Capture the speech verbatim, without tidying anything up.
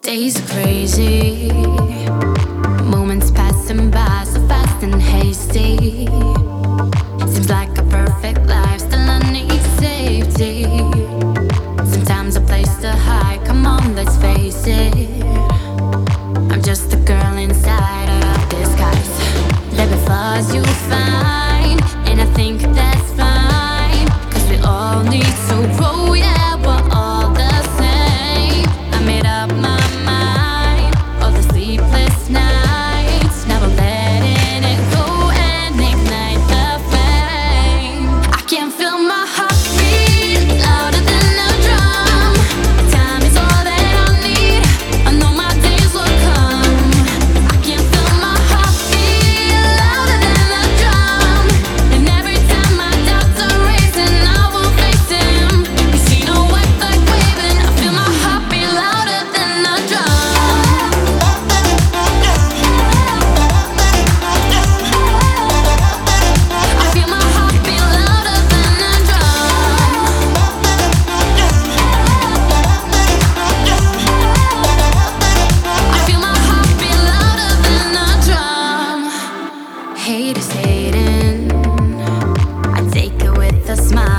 Days are crazy, moments passing by so fast and hasty. Seems like a perfect life, still I need safety. Sometimes a place to hide, come on, let's face it. I'm just a girl inside out of disguise. There be flaws you find, and I think that's fine, cause we all need to grow, yeah, we're all the same. I made up my mind, all the sleepless nights, now I'm letting it go and ignite the flame. I can feel my heartbeat louder than a drum. Time is all that I need, I know my days will come. I can feel my heartbeat louder than a drum, and every time my doubts are racing, I will face him. You see no white flag waving, I feel my heartbeat louder than a drum. I feel my heartbeat louder than a drum. I feel my heartbeat louder than a drum. Haters hating, I take it with a smile.